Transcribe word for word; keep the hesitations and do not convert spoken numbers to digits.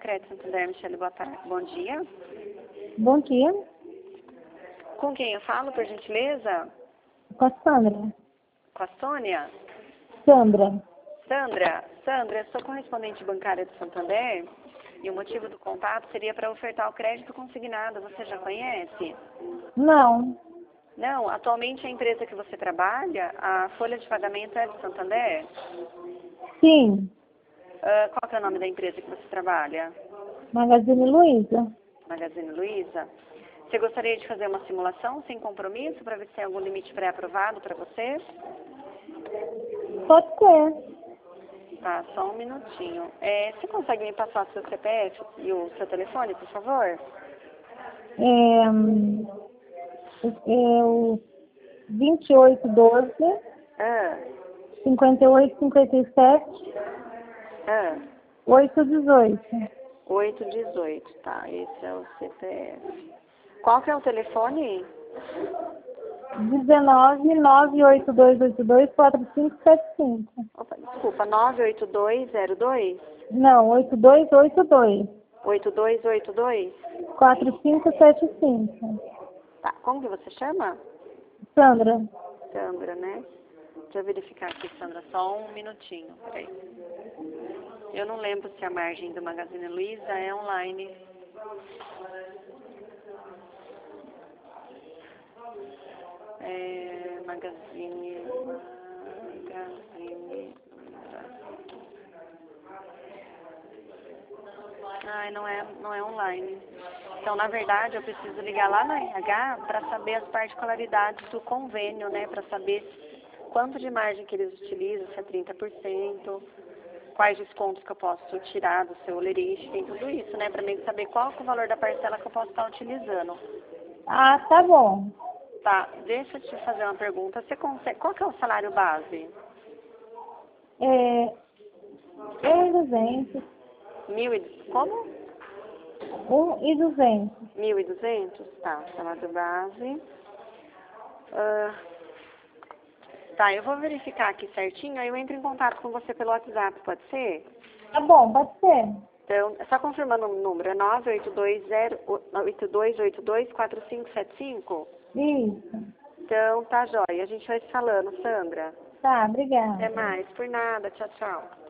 Crédito Santander, Michele, boa tarde. Bom dia. Bom dia, Com quem eu falo, por gentileza? com a Sandra. Com a Sônia? Sandra. Sandra? Sandra, eu sou correspondente bancária do Santander e o motivo do contato seria para ofertar o crédito consignado. Você já conhece? Não, Não, atualmente a empresa que você trabalha, a folha de pagamento é do Santander? sim, Ah, qual que é o nome da empresa que você trabalha? Magazine Luiza. Magazine Luiza? Você gostaria de fazer uma simulação sem compromisso para ver se tem algum limite pré-aprovado para você? Pode ser. Tá, só um minutinho. É, você consegue me passar o seu C P F e o seu telefone, por favor? É, hum, é o vinte e oito, doze, Ah, cinquenta e oito, cinquenta e sete, ah, oito, dezoito. oito dezoito, tá, esse é o C P F. Qual que é o telefone? dezenove, nove oito dois oito dois, quatro cinco sete cinco. Opa, desculpa, nove oito dois zero dois? Não, oito dois oito dois, oito dois oito dois? quatro cinco sete cinco. Tá, como que você chama? Sandra. Sandra, né? Deixa eu verificar aqui, Sandra, só um minutinho, peraí. Eu não lembro se a margem do Magazine Luiza é online. É, Magazine, Magazine Luiza. Ai, não é, não é online. Então, na verdade, eu preciso ligar lá na R H para saber as particularidades do convênio, né? Para saber quanto de margem que eles utilizam, se é trinta por cento, quais descontos que eu posso tirar do seu olerite, tem tudo isso, né? Para mim saber qual que é o valor da parcela que eu posso estar utilizando. Ah, tá bom. Tá, deixa eu te fazer uma pergunta. Você consegue, qual que é o salário base? É, um e duzentos. Mil e, como? Um e duzentos. Mil e duzentos? Tá, salário base. Ah, tá, eu vou verificar aqui certinho, aí eu entro em contato com você pelo WhatsApp, pode ser? Tá bom, pode ser. Então, só confirmando o número, é nove oito dois zero oito dois oito dois quatro cinco sete cinco? Isso. Então, tá jóia. A gente vai se falando, Sandra. Tá, obrigada. Até mais. Por nada. Tchau, tchau.